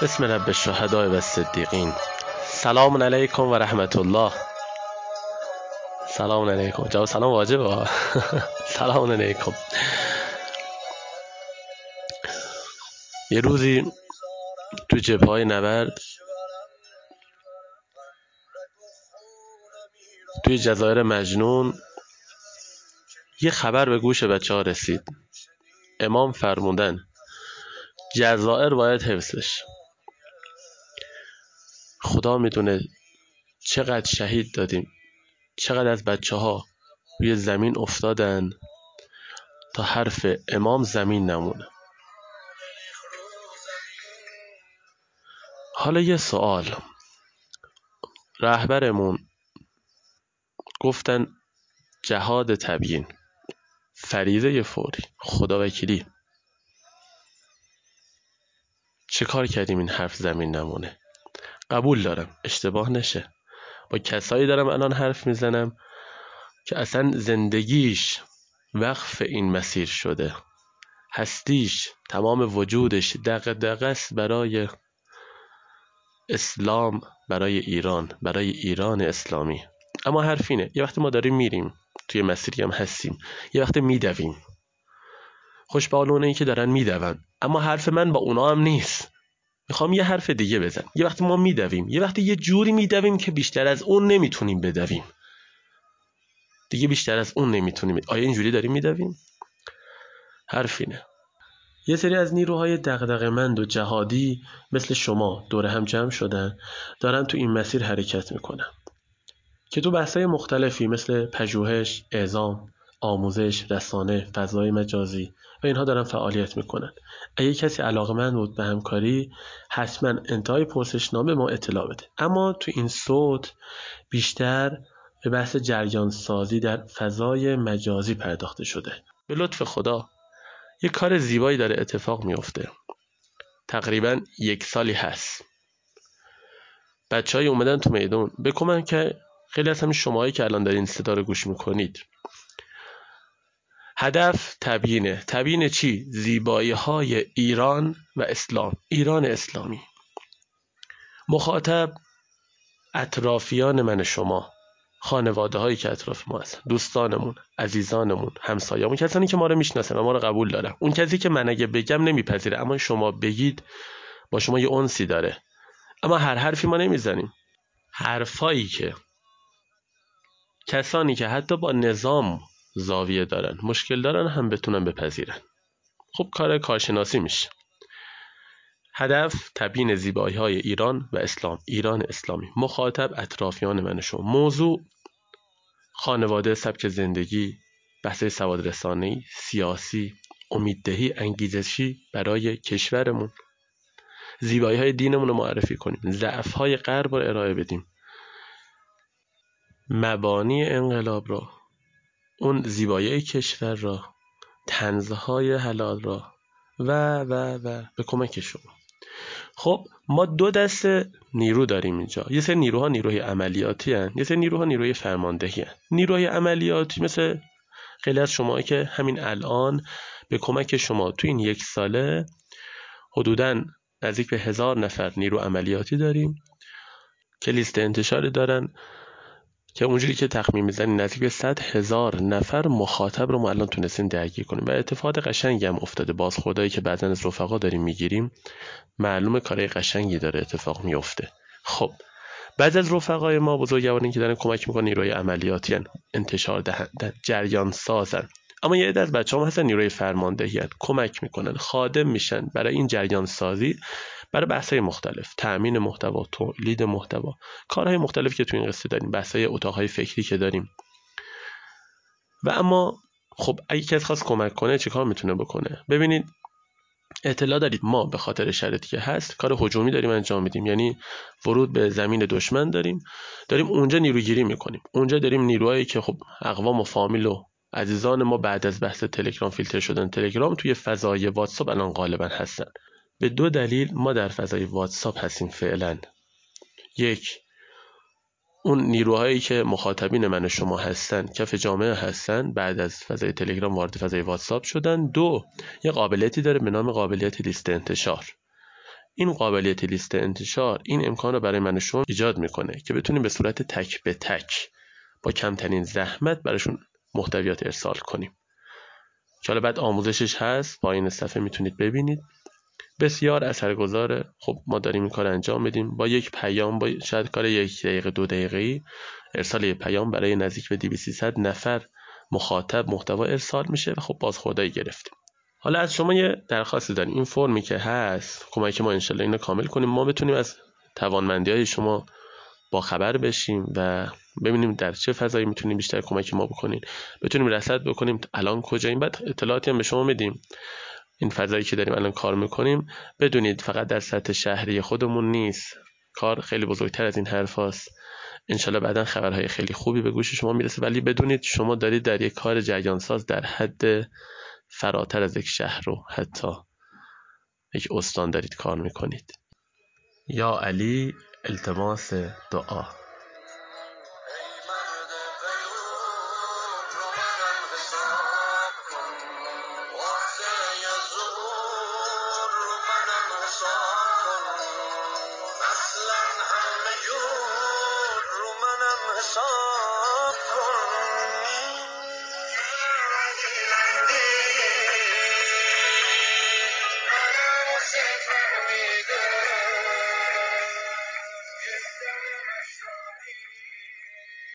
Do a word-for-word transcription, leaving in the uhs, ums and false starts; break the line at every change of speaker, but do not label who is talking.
بسم رب الشهداء و الصدیقین. سلام علیکم و رحمت الله. سلام علیکم. جواب سلام واجبه. سلام علیکم. یه روزی تو جبهه‌های نبرد توی جزایر مجنون یه خبر به گوش بچه ها رسید. امام فرمودن جزایر باید حفظش. خدا میدونه چقدر شهید دادیم، چقدر از بچه ها روی زمین افتادن تا حرف امام زمین نمونه. حالا یه سوال، رهبرمون گفتن جهاد تبیین، فریضه فوری، خدا وکیلی. چه کار کردیم این حرف زمین نمونه؟ قبول دارم اشتباه نشه، با کسایی دارم الان حرف میزنم که اصلا زندگیش وقف این مسیر شده، هستیش، تمام وجودش دغ دغ است برای اسلام، برای ایران، برای ایران اسلامی. اما حرف اینه، یه وقت ما داریم میریم توی مسیری هم هستیم، یه وقت میدویم. خوشبالونه ای که دارن میدون، اما حرف من با اونا هم نیست. میخوام یه حرف دیگه بزن. یه وقت ما میدویم، یه وقت یه جوری میدویم که بیشتر از اون نمیتونیم بدویم. دیگه بیشتر از اون نمیتونیم. آیا اینجوری داریم میدویم؟ حرف اینه، یه سری از نیروهای دغدغه‌مند و جهادی مثل شما دور هم جمع شدن، دارن تو این مسیر حرکت میکنن که تو بحث‌های مختلفی مثل پژوهش، اعزام، آموزش، رسانه، فضای مجازی و اینها دارن فعالیت میکنن. اگه کسی علاقه‌مند بود به همکاری، حتما انتهای پرسشنامه ما اطلاع بده. اما تو این صوت بیشتر به بحث جریان سازی در فضای مجازی پرداخته شده. به لطف خدا یک کار زیبایی داره اتفاق میفته. تقریبا یک سالی هست بچه‌های اومدن تو میدون به کمک که خیلی از همین شماهایی که الان دارین صدا رو گوش میکنید. هدف تبیینه. تبیین چی؟ زیبایی های ایران و اسلام، ایران اسلامی. مخاطب اطرافیان من شما، خانواده هایی که اطراف ما هست، دوستانمون، عزیزانمون، همسایه‌مون، کسانی که ما رو میشناسن و ما رو قبول دارن. اون کسی که من اگه بگم نمیپذیره، اما شما بگید با شما یه انسی داره. اما هر حرفی ما نمیزنیم. حرفایی که کسانی که حتی با نظام زاویه دارن، مشکل دارن، هم بتونن بپذیرن. خب کار کارشناسی میشه. هدف تبیین زیبایی های ایران و اسلام، ایران اسلامی. مخاطب اطرافیان من شما. موضوع خانواده، سبک زندگی، بحث سواد رسانه‌ای، سیاسی، امیددهی، انگیزشی برای کشورمون. زیبایی های دینمون رو معرفی کنیم، ضعف های غرب رو ارائه بدیم، مبانی انقلاب را، اون زیبایی کشور را، طنزهای حلال را و و و به کمک شما. خب ما دو دسته نیرو داریم اینجا. یه سری نیروها نیروی عملیاتی هستند، یه سری نیروها نیروی فرماندهی هستند. نیروی عملیاتی مثل خیلی از شما که همین الان به کمک شما تو این یک ساله حدوداً نزدیک به هزار نفر نیرو عملیاتی داریم که لیست انتشاری دارن که اونجوری که تخمین میزنیم نزدیک به صد هزار نفر مخاطب رو ما الان تونستیم درگیر کنیم و اتفاق قشنگی هم افتاده. بازخوردایی که بعضن از رفقا داریم میگیریم معلومه کارهای قشنگی داره اتفاق میفته. خب بعض از رفقای ما بزرگوارانی که دارن کمک میکنن نیروی عملیاتی هن، انتشار دهندن، جریان سازن. اما یه عده از بچه‌ها هستن نیروی فرماندهی هن، کمک میکنن، خادم میشن برای این جریان سازی، برای بحث‌های مختلف، تأمین محتوا، تولید محتوا، کارهای مختلفی که تو این قصه داریم، بحث‌های اتاق‌های فکری که داریم. و اما خب اگه کسی خواست کمک کنه چه کار میتونه بکنه؟ ببینید اطلاع دارید ما به خاطر شرایطی که هست کار هجومی داریم انجام میدیم، یعنی ورود به زمین دشمن داریم، داریم اونجا نیروگیری میکنیم. اونجا داریم نیروهایی که خب اقوام و فامیل و عزیزان ما بعد از بحث تلگرام فیلتر شدن تلگرام توی فضای واتساپ الان غالبا هستن. به دو دلیل ما در فضای واتساپ هستیم فعلا. یک، اون نیروهایی که مخاطبین من و شما هستن، کف جامعه هستن، بعد از فضای تلگرام وارد فضای واتساپ شدن. دو، یه قابلیتی داره به نام قابلیت لیست انتشار. این قابلیت لیست انتشار این امکان رو برای من و شما ایجاد میکنه که بتونیم به صورت تک به تک با کمترین زحمت براشون محتویات ارسال کنیم. که حالا بعد آموزشش هست، با این صفحه میتونید ببینید. بسیار اثرگذاره. خب ما داریم این کار انجام میدیم با یک پیام، با شاید کار یک دقیقه دو دقیقه‌ای ارسال یک پیام برای نزدیک به دویست سیصد نفر مخاطب محتوا ارسال میشه و خب بازخوردایی گرفتیم. حالا از شما یه درخواستی داریم، این فرمی که هست کمک ما انشالله اینو کامل کنیم، ما بتونیم از توانمندی‌های شما با خبر بشیم و ببینیم در چه فضایی میتونیم بیشتر کمک ما بکنین، بتونیم رصد بکنیم الان کجاییم، بعد اطلاعاتی هم به شما میدیم. این فضایی که داریم الان کار میکنیم بدونید فقط در سطح شهری خودمون نیست، کار خیلی بزرگتر از این حرف هست. انشالله بعدا خبرهای خیلی خوبی به گوش شما میرسه، ولی بدونید شما دارید در یک کار جریان ساز در حد فراتر از یک شهر رو حتی یک استان دارید کار میکنید. یا علی، التماس دعا.